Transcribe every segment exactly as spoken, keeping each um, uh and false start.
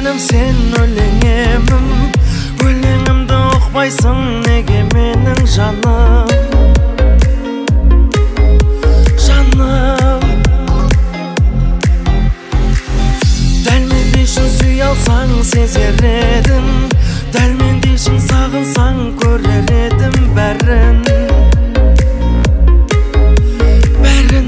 менім сен өлеңемім, өлеңімді ұқпайсың неге менің жаным, жаным. Дәл мен дейшін сүй алсаң сезер едім, дәл мен дейшін сағынсаң көрер едім бәрін, бәрін.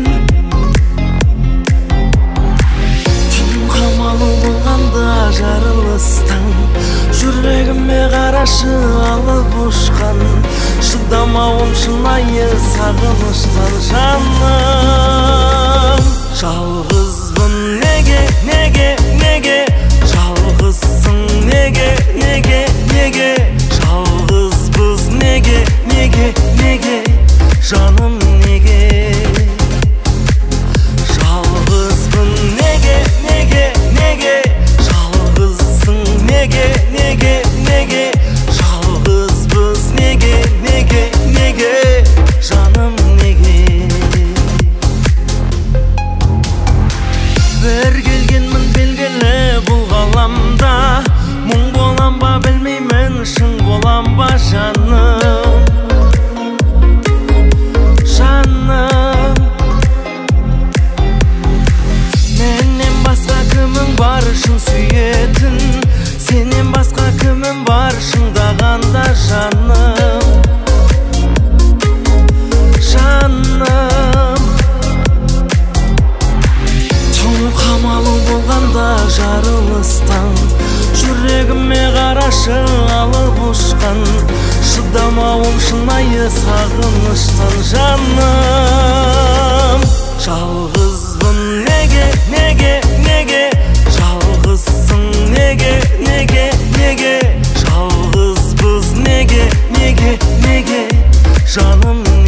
Түн қамалы болғанда жарылыстың, жүрегіме қарашы алып ұшқан, шыдамауым шынайы сағыныштан жаным. Жалғызбын неге, неге, неге, жалғызсың неге, неге, неге, жалғызбыз неге, неге, неге, жаным неге. Жалғызбын неге, неге, неге, жалғызсың неге, неге, неге, жалғызбыз неге, неге, неге, жаным неге. Бір келгенмін белгілі бұл ғаламда, мұң болам ба білмеймін, шын болам ба жаным, жаным. Менен басқа кімің бар шын сүйетін, сенен басқа кімім бар шыңдағанда жаным, жаным. Түн қамалы болғанда жарылыстан, жүрегіме қарашы алып ұшқан, шыдамауым шынайы сағыныштан жаным. Жалғызбын неге, неге, неге, жалғызсың неге, неге, неге, жалғызбыз неге, неге, неге, жаным.